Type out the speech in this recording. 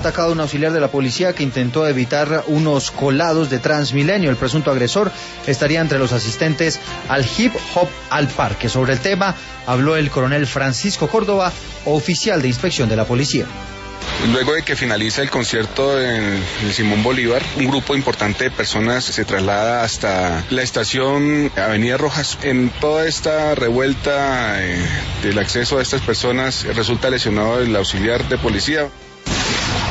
atacado a un auxiliar de la policía que intentó evitar unos colados de Transmilenio. El presunto agresor estaría entre los asistentes al hip hop al parque. Sobre el tema habló el coronel Francisco Córdoba, oficial de inspección de la policía. Luego de que finaliza el concierto en el Simón Bolívar, un grupo importante de personas se traslada hasta la estación Avenida Rojas. En toda esta revuelta del acceso a estas personas resulta lesionado el auxiliar de policía.